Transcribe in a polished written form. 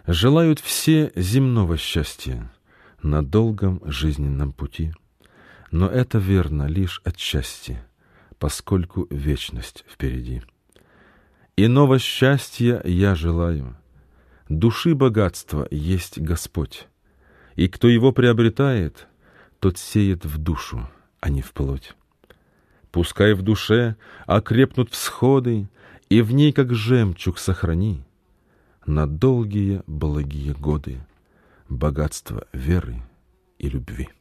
Желают все земного счастья на долгом жизненном пути, но это верно лишь отчасти, поскольку вечность впереди. Иного счастья я желаю, души богатства есть Господь, и кто его приобретает, тот сеет в душу, а не в плоть. Пускай в душе окрепнут всходы, и в ней, как жемчуг, сохрани на долгие благие годы богатство веры и любви.